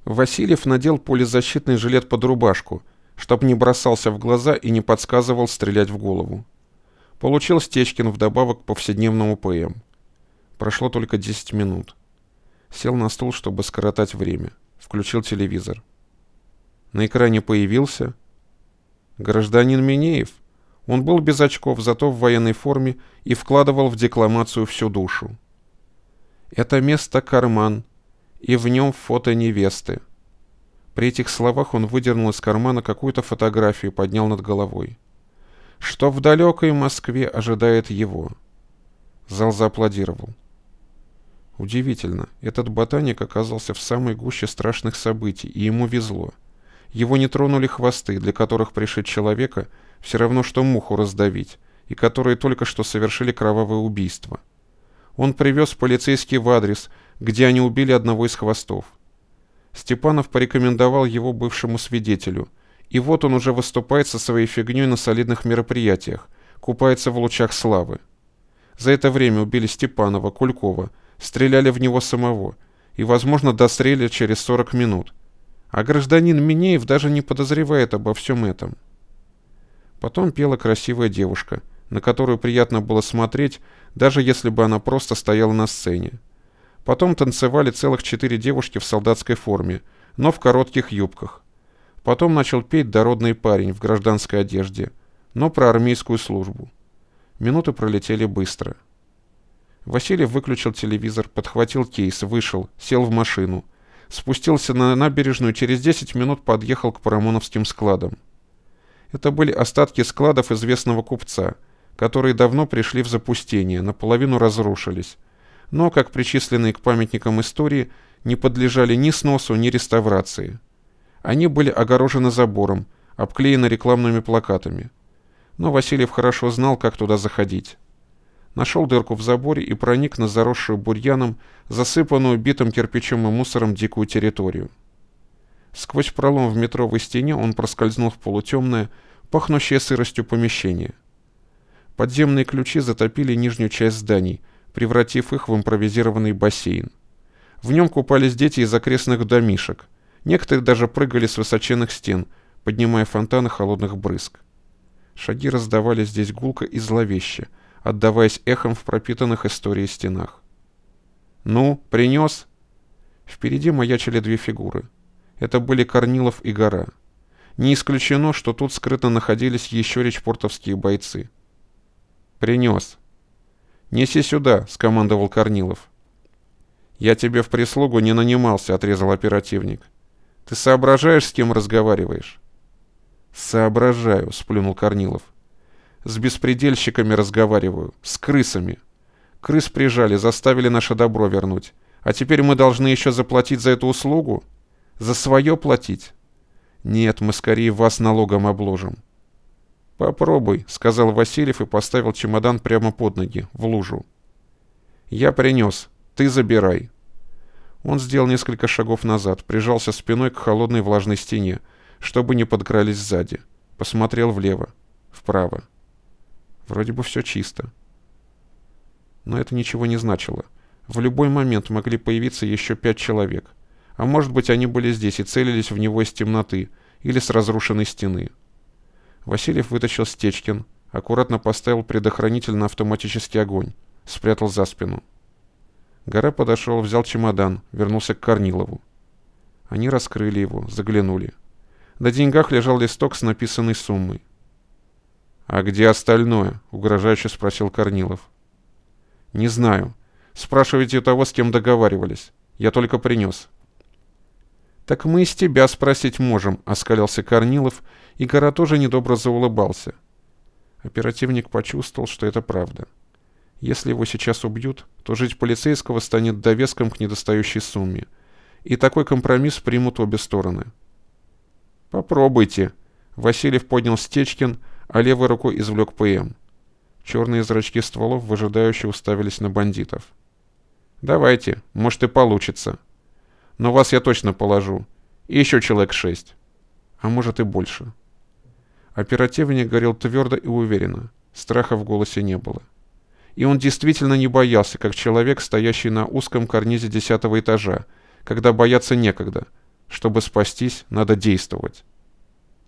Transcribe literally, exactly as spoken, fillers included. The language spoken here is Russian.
Васильев надел пулезащитный жилет под рубашку, чтоб не бросался в глаза и не подсказывал стрелять в голову. Получил Стечкин вдобавок к повседневному ПМ. Прошло только десять минут. Сел на стул, чтобы скоротать время. Включил телевизор. На экране появился гражданин Минеев. Он был без очков, зато в военной форме и вкладывал в декламацию всю душу. «Это место карман, и в нем фото невесты». При этих словах он выдернул из кармана какую-то фотографию и поднял над головой. «Что в далекой Москве ожидает его?» Зал зааплодировал. Удивительно, этот ботаник оказался в самой гуще страшных событий, и ему везло. Его не тронули хвосты, для которых пришить человека все равно, что муху раздавить, и которые только что совершили кровавое убийство. Он привез полицейский в адрес, где они убили одного из хвостов. Степанов порекомендовал его бывшему свидетелю, и вот он уже выступает со своей фигней на солидных мероприятиях, купается в лучах славы. За это время убили Степанова, Кулькова, стреляли в него самого и, возможно, дострелили через сорок минут. А гражданин Минеев даже не подозревает обо всем этом. Потом пела красивая девушка, на которую приятно было смотреть, даже если бы она просто стояла на сцене. Потом танцевали целых четыре девушки в солдатской форме, но в коротких юбках. Потом начал петь дородный парень в гражданской одежде, но про армейскую службу. Минуты пролетели быстро. Васильев выключил телевизор, подхватил кейс, вышел, сел в машину. Спустился на набережную, через десять минут подъехал к парамоновским складам. Это были остатки складов известного купца, которые давно пришли в запустение, наполовину разрушились, но, как причисленные к памятникам истории, не подлежали ни сносу, ни реставрации. Они были огорожены забором, обклеены рекламными плакатами. Но Васильев хорошо знал, как туда заходить. Нашел дырку в заборе и проник на заросшую бурьяном, засыпанную битым кирпичом и мусором дикую территорию. Сквозь пролом в метровой стене он проскользнул в полутемное, пахнущее сыростью помещение. Подземные ключи затопили нижнюю часть зданий, превратив их в импровизированный бассейн. В нем купались дети из окрестных домишек. Некоторые даже прыгали с высоченных стен, поднимая фонтаны холодных брызг. Шаги раздавались здесь гулко и зловеще, отдаваясь эхом в пропитанных историей стенах. «Ну, принес?» Впереди маячили две фигуры. Это были Корнилов и Гора. Не исключено, что тут скрытно находились еще речпортовские бойцы. «Принес». «Неси сюда», — скомандовал Корнилов. «Я тебе в прислугу не нанимался», — отрезал оперативник. «Ты соображаешь, с кем разговариваешь?» «Соображаю», — сплюнул Корнилов. «С беспредельщиками разговариваю, с крысами. Крыс прижали, заставили наше добро вернуть. А теперь мы должны еще заплатить за эту услугу? За свое платить? Нет, мы скорее вас налогом обложим». «Попробуй», — сказал Васильев и поставил чемодан прямо под ноги, в лужу. «Я принес. Ты забирай». Он сделал несколько шагов назад, прижался спиной к холодной влажной стене, чтобы не подкрались сзади. Посмотрел влево, вправо. Вроде бы все чисто. Но это ничего не значило. В любой момент могли появиться еще пять человек. А может быть, они были здесь и целились в него из темноты или с разрушенной стены. Васильев вытащил Стечкин, аккуратно поставил предохранитель на автоматический огонь, спрятал за спину. Гора подошел, взял чемодан, вернулся к Корнилову. Они раскрыли его, заглянули. На деньгах лежал листок с написанной суммой. «А где остальное?» — угрожающе спросил Корнилов. «Не знаю. Спрашивайте у того, с кем договаривались. Я только принес». «Так мы и с тебя спросить можем», — оскалился Корнилов, и Гора тоже недобро заулыбался. Оперативник почувствовал, что это правда. Если его сейчас убьют, то жить полицейского станет довеском к недостающей сумме. И такой компромисс примут обе стороны. «Попробуйте». Васильев поднял Стечкин, а левой рукой извлек ПМ. Черные зрачки стволов выжидающе уставились на бандитов. «Давайте, может и получится. Но вас я точно положу. И еще человек шесть. А может и больше». Оперативник говорил твердо и уверенно. Страха в голосе не было. И он действительно не боялся, как человек, стоящий на узком карнизе десятого этажа, когда бояться некогда, Чтобы спастись, надо действовать.